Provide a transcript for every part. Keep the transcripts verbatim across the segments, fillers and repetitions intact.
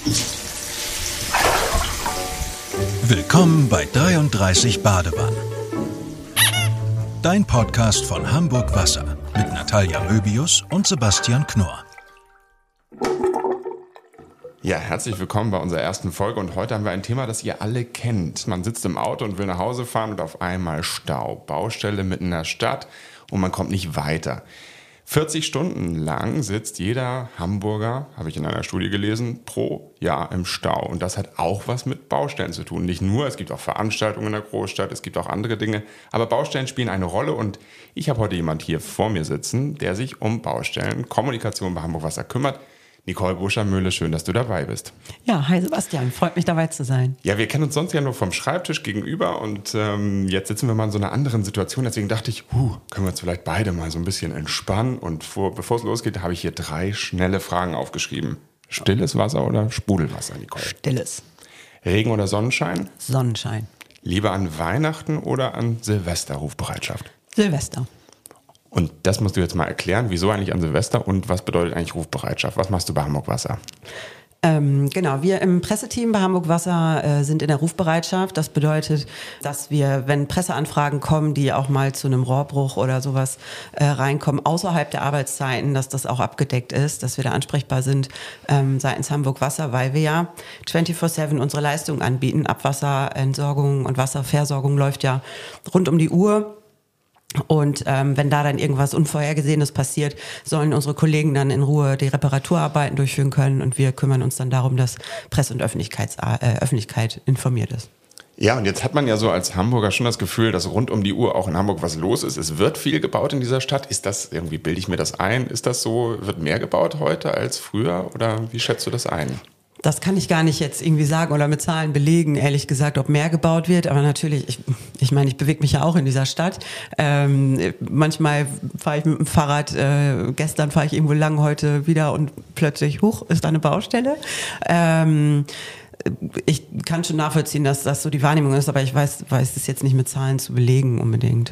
Willkommen bei dreiunddreißig Badewannen. Dein Podcast von Hamburg Wasser mit Natalia Möbius und Sebastian Knorr. Ja, herzlich willkommen bei unserer ersten Folge und heute haben wir ein Thema, das ihr alle kennt. Man sitzt im Auto und will nach Hause fahren und auf einmal Stau. Baustelle mitten in der Stadt und man kommt nicht weiter. vierzig Stunden lang sitzt jeder Hamburger, habe ich in einer Studie gelesen, pro Jahr im Stau. Und das hat auch was mit Baustellen zu tun. Nicht nur, es gibt auch Veranstaltungen in der Großstadt, es gibt auch andere Dinge. Aber Baustellen spielen eine Rolle und ich habe heute jemand hier vor mir sitzen, der sich um Baustellen, Kommunikation bei Hamburg Wasser kümmert. Nicole Buscher-Möhle, schön, dass du dabei bist. Ja, hi Sebastian, freut mich dabei zu sein. Ja, wir kennen uns sonst ja nur vom Schreibtisch gegenüber und ähm, jetzt sitzen wir mal in so einer anderen Situation. Deswegen dachte ich, huh, können wir uns vielleicht beide mal so ein bisschen entspannen. Und vor, bevor es losgeht, habe ich hier drei schnelle Fragen aufgeschrieben. Stilles Wasser oder Sprudelwasser, Nicole? Stilles. Regen oder Sonnenschein? Sonnenschein. Lieber an Weihnachten oder an Silvester Rufbereitschaft? Silvester. Und das musst du jetzt mal erklären, wieso eigentlich an Silvester und was bedeutet eigentlich Rufbereitschaft? Was machst du bei Hamburg Wasser? Ähm, genau, wir im Presseteam bei Hamburg Wasser äh, sind in der Rufbereitschaft. Das bedeutet, dass wir, wenn Presseanfragen kommen, die auch mal zu einem Rohrbruch oder sowas äh, reinkommen, außerhalb der Arbeitszeiten, dass das auch abgedeckt ist, dass wir da ansprechbar sind ähm, seitens Hamburg Wasser, weil wir ja vierundzwanzig sieben unsere Leistungen anbieten. Abwasserentsorgung und Wasserversorgung läuft ja rund um die Uhr. Und ähm, wenn da dann irgendwas Unvorhergesehenes passiert, sollen unsere Kollegen dann in Ruhe die Reparaturarbeiten durchführen können und wir kümmern uns dann darum, dass Presse- und Öffentlichkeits- äh, Öffentlichkeit informiert ist. Ja, und jetzt hat man ja so als Hamburger schon das Gefühl, dass rund um die Uhr auch in Hamburg was los ist. Es wird viel gebaut in dieser Stadt. Ist das, irgendwie bilde ich mir das ein? Ist das so, wird mehr gebaut heute als früher oder wie schätzt du das ein? Das kann ich gar nicht jetzt irgendwie sagen oder mit Zahlen belegen, ehrlich gesagt, ob mehr gebaut wird. Aber natürlich, ich, ich meine, ich bewege mich ja auch in dieser Stadt. Ähm, manchmal fahre ich mit dem Fahrrad, äh, gestern fahre ich irgendwo lang, heute wieder und plötzlich, huch, ist da eine Baustelle. Ähm, ich kann schon nachvollziehen, dass das so die Wahrnehmung ist, aber ich weiß, weiß es jetzt nicht mit Zahlen zu belegen unbedingt.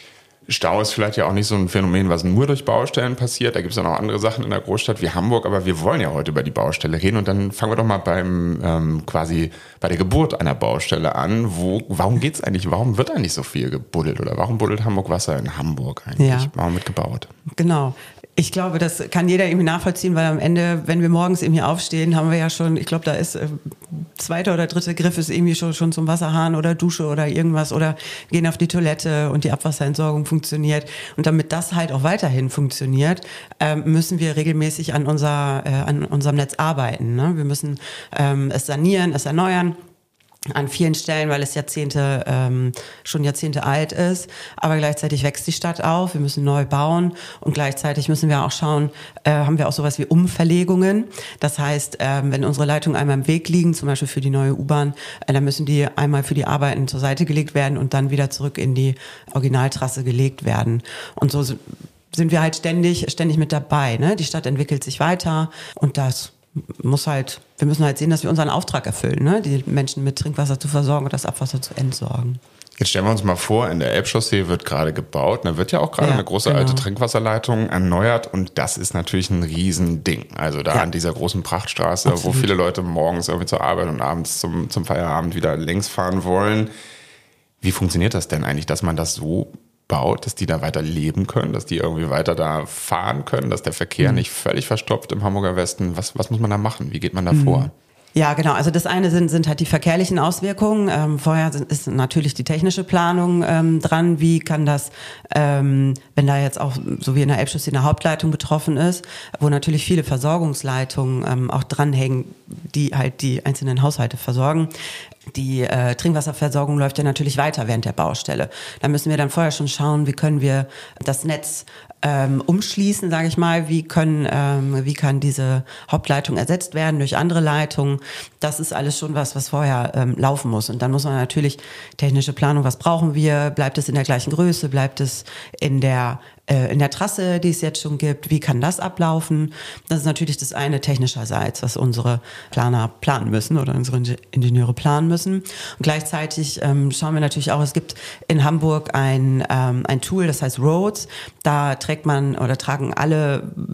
Stau ist vielleicht ja auch nicht so ein Phänomen, was nur durch Baustellen passiert. Da gibt es ja noch andere Sachen in der Großstadt wie Hamburg, aber wir wollen ja heute über die Baustelle reden und dann fangen wir doch mal beim ähm, quasi bei der Geburt einer Baustelle an. Wo, warum geht's eigentlich? Warum wird eigentlich so viel gebuddelt oder warum buddelt Hamburg Wasser in Hamburg eigentlich? Ja. Warum wird gebaut? Genau. Ich glaube, das kann jeder irgendwie nachvollziehen, weil am Ende, wenn wir morgens irgendwie aufstehen, haben wir ja schon, ich glaube, da ist äh, zweiter oder dritter Griff ist irgendwie schon, schon zum Wasserhahn oder Dusche oder irgendwas oder gehen auf die Toilette und die Abwasserentsorgung funktioniert. Und damit das halt auch weiterhin funktioniert, ähm, müssen wir regelmäßig an, unser, äh, an unserem Netz arbeiten. Ne? Wir müssen ähm, es sanieren, es erneuern. An vielen Stellen, weil es Jahrzehnte, ähm, schon Jahrzehnte alt ist. Aber gleichzeitig wächst die Stadt auf. Wir müssen neu bauen. Und gleichzeitig müssen wir auch schauen, äh, haben wir auch sowas wie Umverlegungen. Das heißt, ähm, wenn unsere Leitungen einmal im Weg liegen, zum Beispiel für die neue U-Bahn, äh, dann müssen die einmal für die Arbeiten zur Seite gelegt werden und dann wieder zurück in die Originaltrasse gelegt werden. Und so sind wir halt ständig, ständig mit dabei. Ne? Die Stadt entwickelt sich weiter und das muss halt, wir müssen halt sehen, dass wir unseren Auftrag erfüllen, ne? Die Menschen mit Trinkwasser zu versorgen und das Abwasser zu entsorgen. Jetzt stellen wir uns mal vor, in der Elbchaussee wird gerade gebaut. Da wird ja auch gerade ja, eine große genau. alte Trinkwasserleitung erneuert und das ist natürlich ein Riesending. Also da ja. an dieser großen Prachtstraße, Absolut. Wo viele Leute morgens irgendwie zur Arbeit und abends zum, zum Feierabend wieder längs fahren wollen. Wie funktioniert das denn eigentlich, dass man das so baut, dass die da weiter leben können, dass die irgendwie weiter da fahren können, dass der Verkehr mhm. nicht völlig verstopft im Hamburger Westen? Was, was muss man da machen? Wie geht man da mhm. vor? Ja, genau. Also das eine sind, sind halt die verkehrlichen Auswirkungen. Ähm, vorher sind, ist natürlich die technische Planung ähm, dran. Wie kann das, ähm, wenn da jetzt auch, so wie in der Elbchaussee, eine Hauptleitung betroffen ist, wo natürlich viele Versorgungsleitungen ähm, auch dranhängen, die halt die einzelnen Haushalte versorgen. Die äh, Trinkwasserversorgung läuft ja natürlich weiter während der Baustelle. Da müssen wir dann vorher schon schauen, wie können wir das Netz ähm, umschließen, sage ich mal. Wie können, ähm, wie kann diese Hauptleitung ersetzt werden durch andere Leitungen? Das ist alles schon was, was vorher ähm, laufen muss. Und dann muss man natürlich technische Planung, was brauchen wir? Bleibt es in der gleichen Größe? Bleibt es in der äh, in der Trasse, die es jetzt schon gibt? Wie kann das ablaufen? Das ist natürlich das eine technischerseits, was unsere Planer planen müssen oder unsere Ingenieure planen müssen. Und gleichzeitig ähm, schauen wir natürlich auch, es gibt in Hamburg ein, ähm, ein Tool, das heißt Roads. Da trägt man oder tragen alle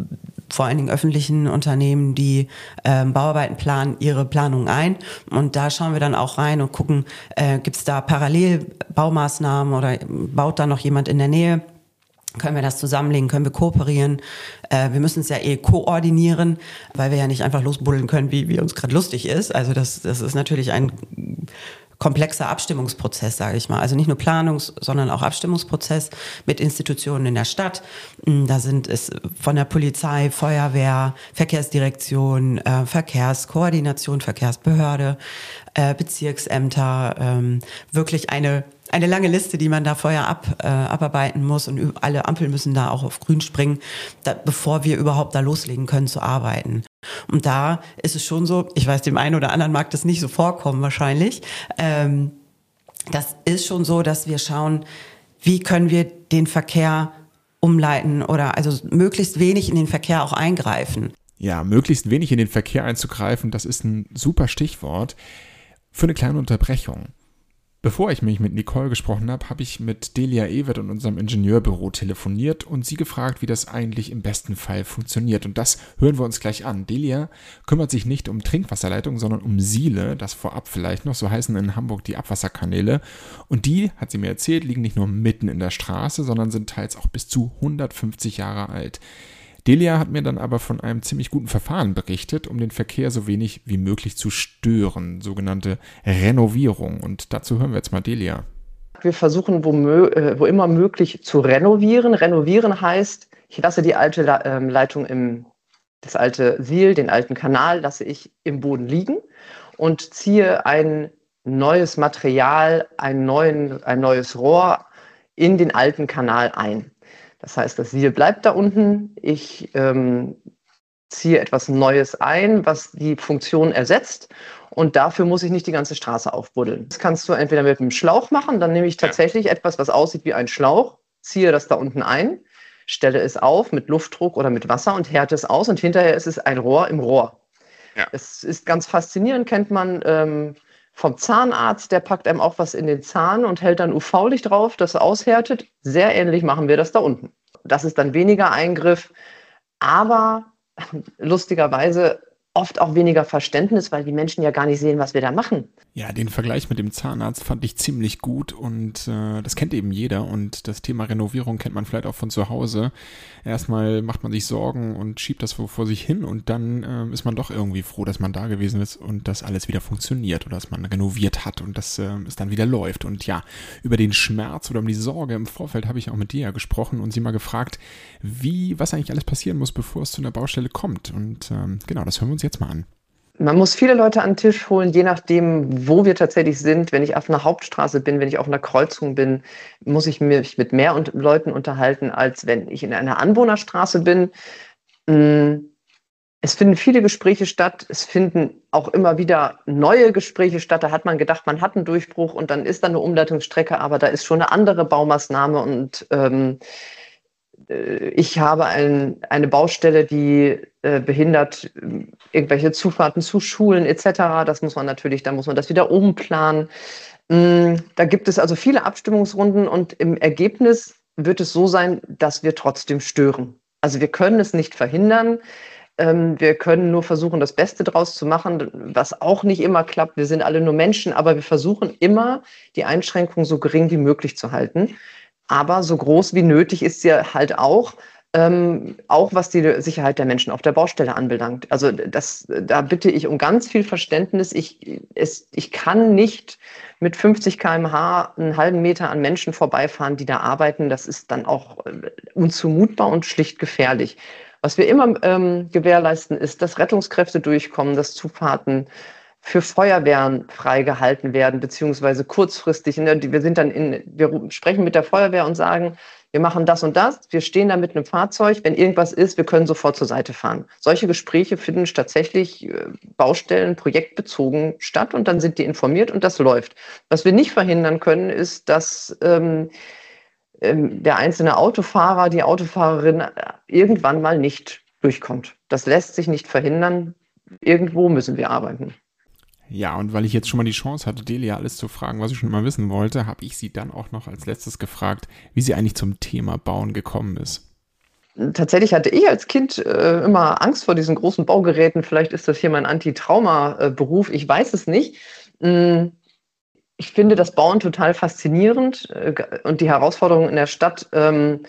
vor allen Dingen öffentlichen Unternehmen, die ähm, Bauarbeiten planen, ihre Planung ein. Und da schauen wir dann auch rein und gucken, äh, gibt es da Parallelbaumaßnahmen oder baut da noch jemand in der Nähe? Können wir das zusammenlegen? Können wir kooperieren? Äh, wir müssen es ja eh koordinieren, weil wir ja nicht einfach losbuddeln können, wie, wie uns gerade lustig ist. Also das, das ist natürlich ein komplexer Abstimmungsprozess, sage ich mal. Also nicht nur Planungs-, sondern auch Abstimmungsprozess mit Institutionen in der Stadt. Da sind es von der Polizei, Feuerwehr, Verkehrsdirektion, äh, Verkehrskoordination, Verkehrsbehörde, äh, Bezirksämter, ähm, wirklich eine eine lange Liste, die man da vorher ab, äh, abarbeiten muss, und alle Ampeln müssen da auch auf grün springen, da, bevor wir überhaupt da loslegen können zu arbeiten. Und da ist es schon so, ich weiß, dem einen oder anderen mag das nicht so vorkommen wahrscheinlich, ähm, das ist schon so, dass wir schauen, wie können wir den Verkehr umleiten oder also möglichst wenig in den Verkehr auch eingreifen. Ja, möglichst wenig in den Verkehr einzugreifen, das ist ein super Stichwort für eine kleine Unterbrechung. Bevor ich mich mit Nicole gesprochen habe, habe ich mit Delia Ewert und unserem Ingenieurbüro telefoniert und sie gefragt, wie das eigentlich im besten Fall funktioniert. Und das hören wir uns gleich an. Delia kümmert sich nicht um Trinkwasserleitungen, sondern um Siele, das vorab vielleicht noch, so heißen in Hamburg die Abwasserkanäle. Und die, hat sie mir erzählt, liegen nicht nur mitten in der Straße, sondern sind teils auch bis zu hundertfünfzig Jahre alt. Delia hat mir dann aber von einem ziemlich guten Verfahren berichtet, um den Verkehr so wenig wie möglich zu stören, sogenannte Renovierung. Und dazu hören wir jetzt mal Delia. Wir versuchen, wo, mö- wo immer möglich, zu renovieren. Renovieren heißt, ich lasse die alte Le- Leitung, im, das alte Siel, den alten Kanal, lasse ich im Boden liegen und ziehe ein neues Material, ein, neuen, ein neues Rohr in den alten Kanal ein. Das heißt, das Siel bleibt da unten, ich ähm, ziehe etwas Neues ein, was die Funktion ersetzt, und dafür muss ich nicht die ganze Straße aufbuddeln. Das kannst du entweder mit einem Schlauch machen, dann nehme ich tatsächlich etwas, was aussieht wie ein Schlauch, ziehe das da unten ein, stelle es auf mit Luftdruck oder mit Wasser und härte es aus, und hinterher ist es ein Rohr im Rohr. Ja. Es ist ganz faszinierend, kennt man ähm, vom Zahnarzt, der packt einem auch was in den Zahn und hält dann U V-Licht drauf, das aushärtet. Sehr ähnlich machen wir das da unten. Das ist dann weniger Eingriff, aber lustigerweise oft auch weniger Verständnis, weil die Menschen ja gar nicht sehen, was wir da machen. Ja, den Vergleich mit dem Zahnarzt fand ich ziemlich gut, und äh, das kennt eben jeder, und das Thema Renovierung kennt man vielleicht auch von zu Hause. Erstmal macht man sich Sorgen und schiebt das vor, vor sich hin, und dann äh, ist man doch irgendwie froh, dass man da gewesen ist und dass alles wieder funktioniert oder dass man renoviert hat und dass äh, es dann wieder läuft. Und ja, über den Schmerz oder um die Sorge im Vorfeld habe ich auch mit dir gesprochen und sie mal gefragt, wie, was eigentlich alles passieren muss, bevor es zu einer Baustelle kommt. Und ähm, genau, das hören wir uns jetzt mal an. Man muss viele Leute an den Tisch holen, je nachdem, wo wir tatsächlich sind. Wenn ich auf einer Hauptstraße bin, wenn ich auf einer Kreuzung bin, muss ich mich mit mehr und Leuten unterhalten, als wenn ich in einer Anwohnerstraße bin. Es finden viele Gespräche statt. Es finden auch immer wieder neue Gespräche statt. Da hat man gedacht, man hat einen Durchbruch und dann ist da eine Umleitungsstrecke, aber da ist schon eine andere Baumaßnahme, und ähm, ich habe ein, eine Baustelle, die äh, behindert äh, irgendwelche Zufahrten zu Schulen et cetera. Das muss man natürlich, da muss man das wieder umplanen. Mm, da gibt es also viele Abstimmungsrunden, und im Ergebnis wird es so sein, dass wir trotzdem stören. Also wir können es nicht verhindern. Ähm, wir können nur versuchen, das Beste draus zu machen, was auch nicht immer klappt. Wir sind alle nur Menschen, aber wir versuchen immer, die Einschränkung so gering wie möglich zu halten. Aber so groß wie nötig ist sie halt auch, ähm, auch was die Sicherheit der Menschen auf der Baustelle anbelangt. Also das, da bitte ich um ganz viel Verständnis. Ich, es, ich kann nicht mit fünfzig Kilometer pro Stunde einen halben Meter an Menschen vorbeifahren, die da arbeiten. Das ist dann auch unzumutbar und schlicht gefährlich. Was wir immer ähm, gewährleisten, ist, dass Rettungskräfte durchkommen, dass Zufahrten für Feuerwehren freigehalten werden, beziehungsweise kurzfristig. Wir sind dann in, wir sprechen mit der Feuerwehr und sagen, wir machen das und das, wir stehen da mit einem Fahrzeug, wenn irgendwas ist, wir können sofort zur Seite fahren. Solche Gespräche finden tatsächlich Baustellen, projektbezogen statt, und dann sind die informiert und das läuft. Was wir nicht verhindern können, ist, dass ähm, der einzelne Autofahrer, die Autofahrerin irgendwann mal nicht durchkommt. Das lässt sich nicht verhindern. Irgendwo müssen wir arbeiten. Ja, und weil ich jetzt schon mal die Chance hatte, Delia alles zu fragen, was ich schon immer wissen wollte, habe ich sie dann auch noch als letztes gefragt, wie sie eigentlich zum Thema Bauen gekommen ist. tatsächlich hatte ich als Kind äh, immer Angst vor diesen großen Baugeräten. Vielleicht ist das hier mein Anti-Trauma-Beruf, ich weiß es nicht. Ich finde das Bauen total faszinierend äh, und die Herausforderungen in der Stadt ähm,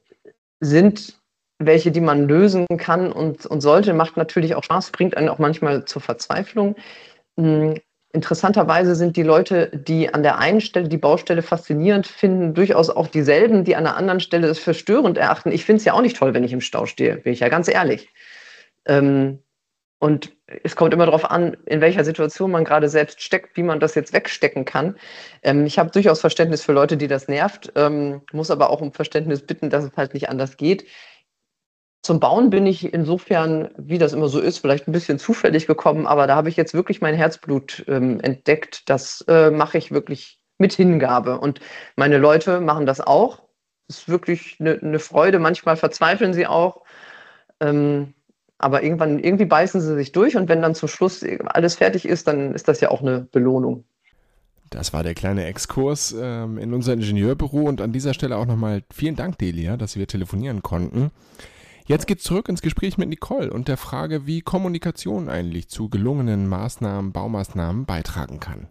sind welche, die man lösen kann und, und sollte. Macht natürlich auch Spaß, bringt einen auch manchmal zur Verzweiflung. Interessanterweise sind die Leute, die an der einen Stelle die Baustelle faszinierend finden, durchaus auch dieselben, die an der anderen Stelle es für störend erachten. Ich finde es ja auch nicht toll, wenn ich im Stau stehe, bin ich ja ganz ehrlich. Ähm, und es kommt immer darauf an, in welcher Situation man gerade selbst steckt, wie man das jetzt wegstecken kann. Ähm, ich habe durchaus Verständnis für Leute, die das nervt, ähm, muss aber auch um Verständnis bitten, dass es halt nicht anders geht. Zum Bauen bin ich insofern, wie das immer so ist, vielleicht ein bisschen zufällig gekommen, aber da habe ich jetzt wirklich mein Herzblut ähm, entdeckt. Das äh, mache ich wirklich mit Hingabe. Und meine Leute machen das auch. Es ist wirklich eine, eine Freude. Manchmal verzweifeln sie auch. Ähm, aber irgendwann, irgendwie beißen sie sich durch. Und wenn dann zum Schluss alles fertig ist, dann ist das ja auch eine Belohnung. Das war der kleine Exkurs ähm, in unser Ingenieurbüro. Und an dieser Stelle auch nochmal vielen Dank, Delia, dass wir telefonieren konnten. Jetzt geht's zurück ins Gespräch mit Nicole und der Frage, wie Kommunikation eigentlich zu gelungenen Maßnahmen, Baumaßnahmen beitragen kann.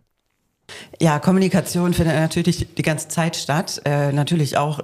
Ja, Kommunikation findet natürlich die ganze Zeit statt, äh, natürlich auch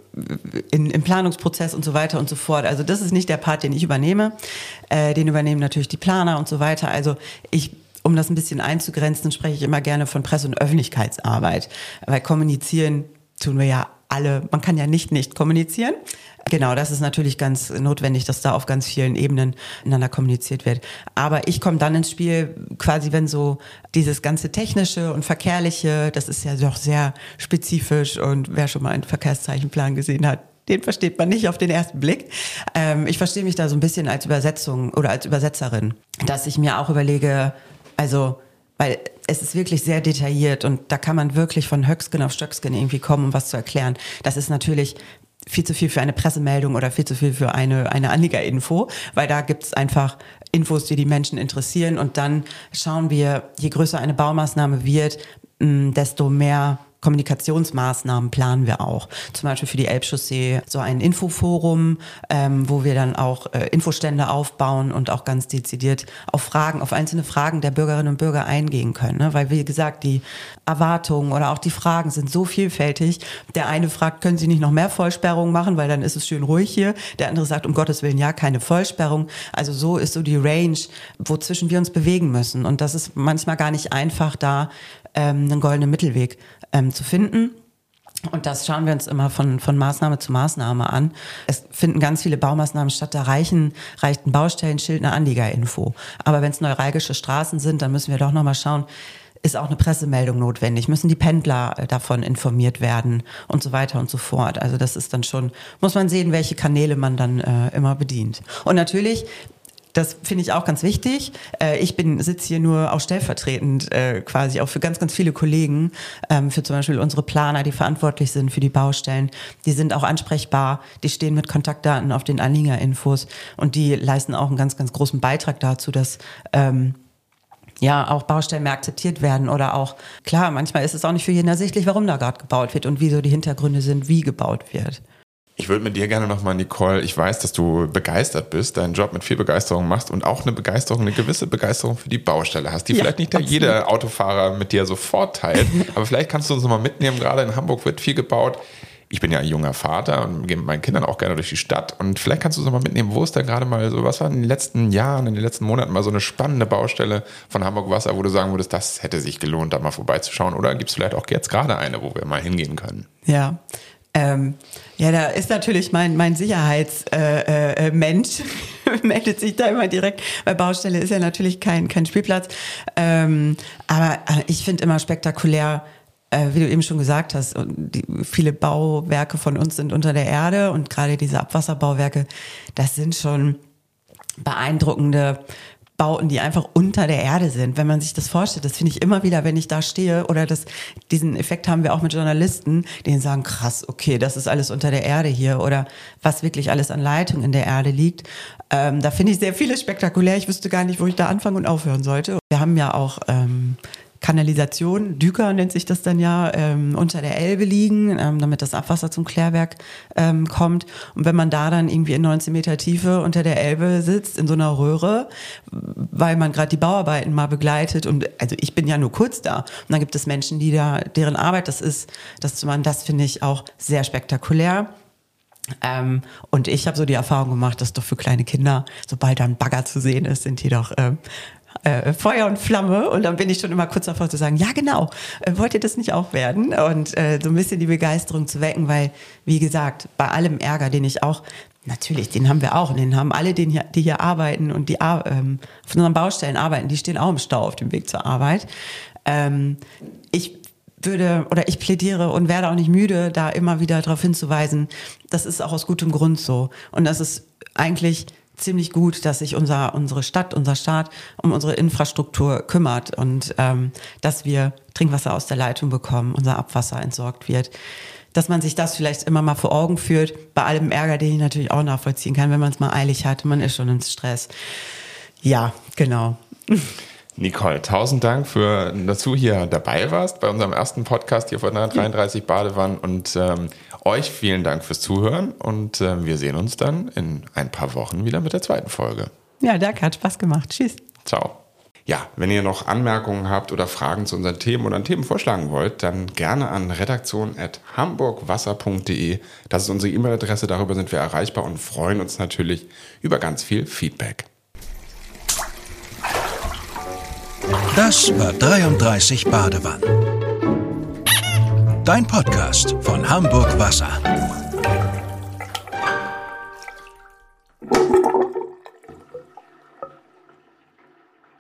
in, im Planungsprozess und so weiter und so fort. Also das ist nicht der Part, den ich übernehme. Äh, den übernehmen natürlich die Planer und so weiter. Also ich Um das ein bisschen einzugrenzen, spreche ich immer gerne von Presse- und Öffentlichkeitsarbeit, weil kommunizieren tun wir ja alle, man kann ja nicht nicht kommunizieren. Genau, das ist natürlich ganz notwendig, dass da auf ganz vielen Ebenen miteinander kommuniziert wird. Aber ich komme dann ins Spiel, quasi wenn so dieses ganze Technische und Verkehrliche, das ist ja doch sehr spezifisch und wer schon mal einen Verkehrszeichenplan gesehen hat, den versteht man nicht auf den ersten Blick. Ähm, ich verstehe mich da so ein bisschen als Übersetzung oder als Übersetzerin, dass ich mir auch überlege, also weil es ist wirklich sehr detailliert und da kann man wirklich von Höcksken auf Stöcksken irgendwie kommen, um was zu erklären. Das ist natürlich viel zu viel für eine Pressemeldung oder viel zu viel für eine, eine Anliegerinfo, weil da gibt es einfach Infos, die die Menschen interessieren und dann schauen wir, je größer eine Baumaßnahme wird, desto mehr Kommunikationsmaßnahmen planen wir auch. Zum Beispiel für die Elbchaussee so ein Infoforum, ähm, wo wir dann auch äh, Infostände aufbauen und auch ganz dezidiert auf Fragen, auf einzelne Fragen der Bürgerinnen und Bürger eingehen können. Ne? Weil, wie gesagt, die Erwartungen oder auch die Fragen sind so vielfältig. Der eine fragt, können Sie nicht noch mehr Vollsperrungen machen, weil dann ist es schön ruhig hier. Der andere sagt, um Gottes Willen, ja, keine Vollsperrung. Also so ist so die Range, wozwischen wir uns bewegen müssen. Und das ist manchmal gar nicht einfach, da ähm, einen goldenen Mittelweg ähm, zu finden. Und das schauen wir uns immer von, von Maßnahme zu Maßnahme an. Es finden ganz viele Baumaßnahmen statt, da reichen, reicht ein Baustellenschild, eine Anliegerinfo. Aber wenn es neuralgische Straßen sind, dann müssen wir doch nochmal schauen, ist auch eine Pressemeldung notwendig? Müssen die Pendler davon informiert werden? Und so weiter und so fort. Also das ist dann schon, muss man sehen, welche Kanäle man dann äh, immer bedient. Und natürlich, das finde ich auch ganz wichtig. Ich bin sitze hier nur auch stellvertretend äh, quasi auch für ganz, ganz viele Kollegen, ähm, für zum Beispiel unsere Planer, die verantwortlich sind für die Baustellen. Die sind auch ansprechbar, die stehen mit Kontaktdaten auf den Anliegerinfos und die leisten auch einen ganz, ganz großen Beitrag dazu, dass ähm, ja auch Baustellen mehr akzeptiert werden oder auch, klar, manchmal ist es auch nicht für jeden ersichtlich, warum da gerade gebaut wird und wieso die Hintergründe sind, wie gebaut wird. Ich würde mit dir gerne nochmal, Nicole, ich weiß, dass du begeistert bist, deinen Job mit viel Begeisterung machst und auch eine Begeisterung, eine gewisse Begeisterung für die Baustelle hast, die ja, vielleicht nicht absolut. Jeder Autofahrer mit dir sofort teilt, aber vielleicht kannst du uns nochmal mitnehmen, gerade in Hamburg wird viel gebaut. Ich bin ja ein junger Vater und gehe mit meinen Kindern auch gerne durch die Stadt und vielleicht kannst du uns nochmal mitnehmen, wo ist da gerade mal so, was war in den letzten Jahren, in den letzten Monaten mal so eine spannende Baustelle von Hamburg Wasser, wo du sagen würdest, das hätte sich gelohnt, da mal vorbeizuschauen oder gibt es vielleicht auch jetzt gerade eine, wo wir mal hingehen können? Ja, Ähm, ja, da ist natürlich mein, mein Sicherheitsmensch, äh, äh, meldet sich da immer direkt, weil Baustelle ist ja natürlich kein, kein Spielplatz. Ähm, aber äh, ich finde immer spektakulär, äh, wie du eben schon gesagt hast, und die, viele Bauwerke von uns sind unter der Erde und gerade diese Abwasserbauwerke, das sind schon beeindruckende Bauten, die einfach unter der Erde sind. Wenn man sich das vorstellt, das finde ich immer wieder, wenn ich da stehe, oder das, diesen Effekt haben wir auch mit Journalisten, die sagen, krass, okay, das ist alles unter der Erde hier oder was wirklich alles an Leitung in der Erde liegt. Ähm, da finde ich sehr vieles spektakulär. Ich wüsste gar nicht, wo ich da anfangen und aufhören sollte. Wir haben ja auch ähm, Kanalisation, Düker nennt sich das dann ja, ähm, unter der Elbe liegen, ähm, damit das Abwasser zum Klärwerk ähm, kommt. Und wenn man da dann irgendwie in neunzehn Meter Tiefe unter der Elbe sitzt, in so einer Röhre, weil man gerade die Bauarbeiten mal begleitet, und also ich bin ja nur kurz da, und dann gibt es Menschen, die da, deren Arbeit das ist, dass man, das finde ich auch sehr spektakulär. Ähm, und ich habe so die Erfahrung gemacht, dass doch für kleine Kinder, sobald da ein Bagger zu sehen ist, sind die doch ähm, äh, Feuer und Flamme. Und dann bin ich schon immer kurz davor zu sagen, ja genau, äh, wollt ihr das nicht auch werden? Und äh, so ein bisschen die Begeisterung zu wecken, weil, wie gesagt, bei allem Ärger, den ich auch, natürlich, den haben wir auch, und den haben alle, die hier, die hier arbeiten und die ähm, auf unseren Baustellen arbeiten, die stehen auch im Stau auf dem Weg zur Arbeit. Ähm, ich würde, oder ich plädiere und werde auch nicht müde, da immer wieder darauf hinzuweisen, das ist auch aus gutem Grund so. Und das ist eigentlich ziemlich gut, dass sich unser, unsere Stadt, unser Staat um unsere Infrastruktur kümmert und ähm, dass wir Trinkwasser aus der Leitung bekommen, unser Abwasser entsorgt wird. Dass man sich das vielleicht immer mal vor Augen führt, bei allem Ärger, den ich natürlich auch nachvollziehen kann, wenn man es mal eilig hat, man ist schon im Stress. Ja, genau. Nicole, tausend Dank für, dass du hier dabei warst bei unserem ersten Podcast hier von der dreiunddreißig Badewannen, und ähm, euch vielen Dank fürs Zuhören, und äh, wir sehen uns dann in ein paar Wochen wieder mit der zweiten Folge. Ja, danke, hat Spaß gemacht. Tschüss. Ciao. Ja, wenn ihr noch Anmerkungen habt oder Fragen zu unseren Themen oder Themen vorschlagen wollt, dann gerne an redaktion at hamburgwasser punkt de. Das ist unsere E-Mail-Adresse, darüber sind wir erreichbar und freuen uns natürlich über ganz viel Feedback. Das war dreiunddreißig Badewannen. Dein Podcast von Hamburg Wasser.